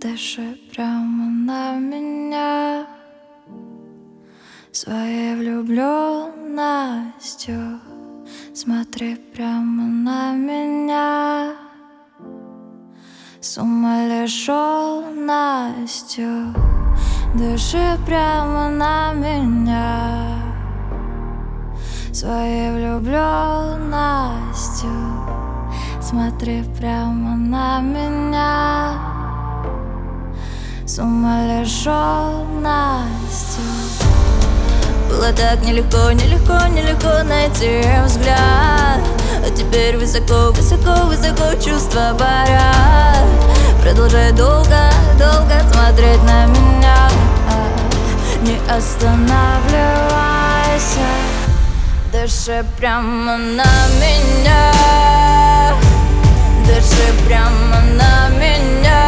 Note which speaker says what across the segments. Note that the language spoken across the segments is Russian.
Speaker 1: Дыши прямо на меня своей влюбленностью. Смотри прямо на меня с умалишенностью. Дыши прямо на меня своей влюбленностью. Смотри прямо на меня с умалишенностью. Было так нелегко, нелегко, нелегко найти взгляд, а теперь высоко, высоко, высоко чувства парят. Продолжай долго, долго смотреть на меня, не останавливайся. Дыши прямо на меня, дыши прямо на меня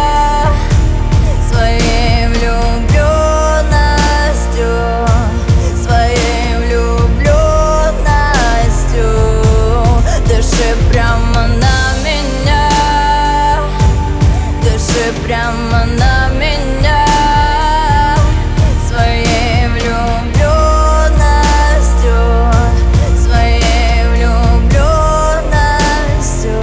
Speaker 1: своей влюбленностью, своей влюбленностью. Дыши прямо на меня, дыши прямо на меня своей влюбленностью, своей влюбленностью.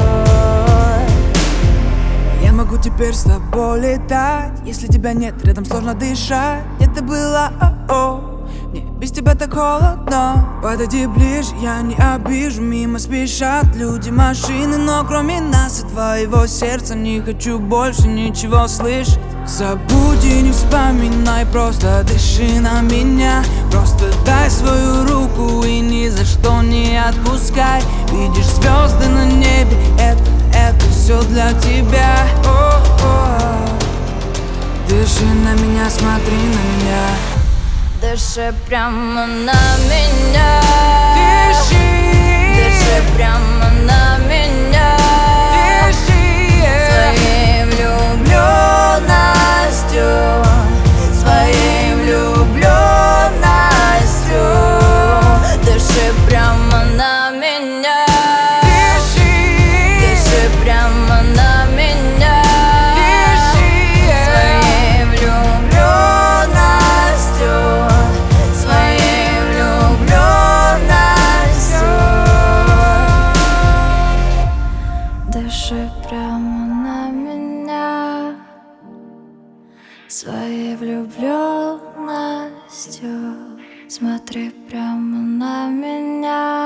Speaker 2: Я могу теперь с тобой летать, если тебя нет, рядом сложно дышать. Где ты была, мне без тебя так холодно. Подойди ближе, я не обижу. Мимо спешат люди, машины, но кроме нас и твоего сердца не хочу больше ничего слышать. Забудь и не вспоминай, просто дыши на меня. Просто дай свою руку и ни за что не отпускай. Видишь звезды на небе, это все для тебя. Дыши на меня, смотри на меня.
Speaker 1: Дыши прямо на меня,
Speaker 2: Дыши
Speaker 1: прямо на меня своей влюбленностью, своей влюбленностью. Дыши прямо на меня, дыши прямо на меня своей влюбленностью, своей влюбленностью. Дыши прямо на меня своей влюбленностью. Смотри прямо на меня